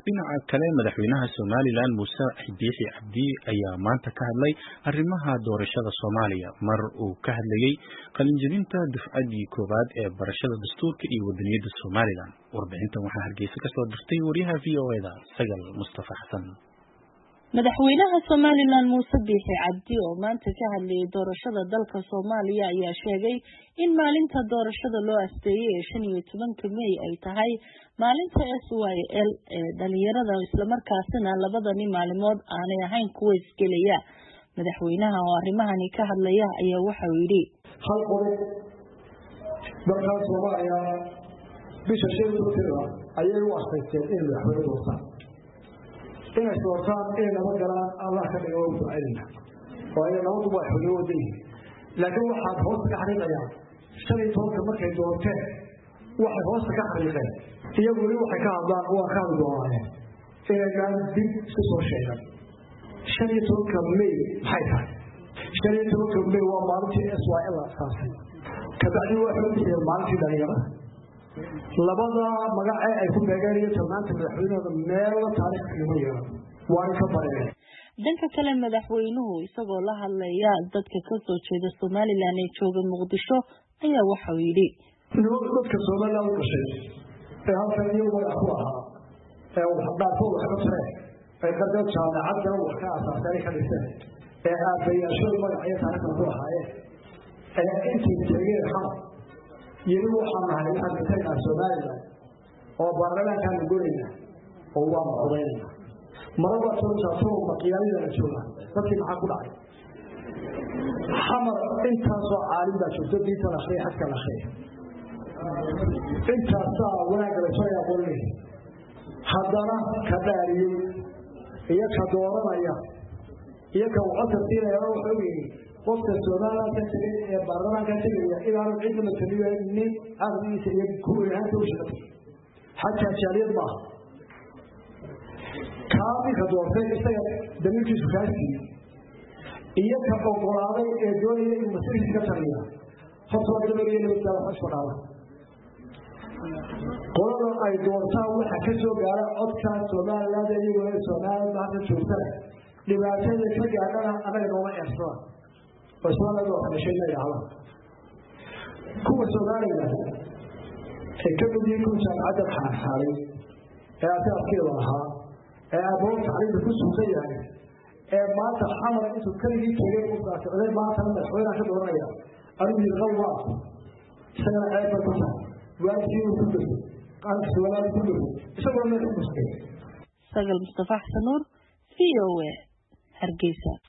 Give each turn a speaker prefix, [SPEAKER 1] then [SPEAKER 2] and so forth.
[SPEAKER 1] dhinaca kale madaxweynaha Somaliland Muuse Biixi Cabdi ayaa maanta ka hadlay arrimaha doorashada Soomaaliya mar uu ka hadlayay qalinjebinta dufcadii koowaad ee barashada dastuurka iyo wadaniyadda Somaliland. Warbixintan waxaa Hargeysa ka soo dirtay wariyaha VOA-da Sagal Mustafa Xasan.
[SPEAKER 2] madaxweynaha Somaliland Muuse Biixi Cabdi oo maanta ka hadlayay doorashada dalka Soomaaliya ayaa sheegay in maalinta doorashada loo asteeyay 15 May ay tahay maalinta SYL ee dhalinyarada isla markaasina labadani maalmood aanay ahayn kuwa isgelaya. madaxweynaha oo arrimahani ka hadlaya ayaa waxa uu yiri
[SPEAKER 3] hal qodob dalka Soomaaliya bisha 15 ayay u asteeyeen in madaxweynaha doortaan inay doortaan in nabad galaan Allah ka dhigo u duceeyna oo ay nabad u waxulooday laakiin waxa hoos ka xariiqaya 15 markay doorteen waxa hoos ka xariiqay iyagu waxay ka hadlaan waa ka hadlaan inay gaan dib isu soo sheegaan 15 May maxay tahay 15 May waa maalintii SYL asaasay kabacdi waxa uu yahay maalintii dhalinyarada labada magac ay ku beegaayeen tamaanta madaxweynaha meel taariikhiga yeelan waan ka baray
[SPEAKER 2] dhanka kale madaxweynuhu isagoo la hadlaya dadka ka soo jeeda Somaliland ee jooga Muqdisho ayaa waxa uu yiri
[SPEAKER 3] dadka Somaliland u dhashay ee halkan iyagu wax ku ahaa ee wax dhaafo wax ka taray ay qadar jaamacadda wax ka asaasay ka dhisay ee aabayaasho magaciisa taariikhda ku ahaayeen ee intii tagay xaq yiri waxaan ahay waxa ka tagaa Somaliland oo baarlamaanka gurina oo waa codeynaya maraba soo maqyaalada la jooga dadkii maxaa ku dhacay xamar intaas oo caalimda joogto diinta la akhriyo xadka la akhriyo intaas wanaag la soo yaqoonay haddana ka dhaariyay iyo ka dooranaya iyo ka waqtiga wuxuu yiri qofka Soomaaliland ka tagay ee baarlamaanka tagay ilaa cid ma taliyay arrintiisa iyo kuuriyada u shaqeeyay hatta jaaliyad ma kaadi ka doortay isaga damiirkiisu kaasi iyo ka ogolaaday ee doonayay in mas'uuliyad ka taliya fatwa dawladda ee dalka Soomaaliya qolada ay doortaan waxa ka soo gaara codka Soomaaliland iyo Soomaaliland hadda joogta dhibaatada ka gaadhana anaga nooma eersada Soomaaliland waxa sheegayaan kuwa Soomaaliland ee ka mid yihiin jaamacadda xanaxaalay ee asaaskeeda ahaa ee aboon tacliinta ku sugan yahay ee maanta xamar intuu kaligii tagay u qaatay maanta madaxweynaha ka dooranaya arrin qalwa sana ay bartaan waajib ku dhigay qaan Soomaaliland ku dhigay isagoo meel ku dhigay
[SPEAKER 2] Sagal Mustafa Xasan VOA Hargeysa.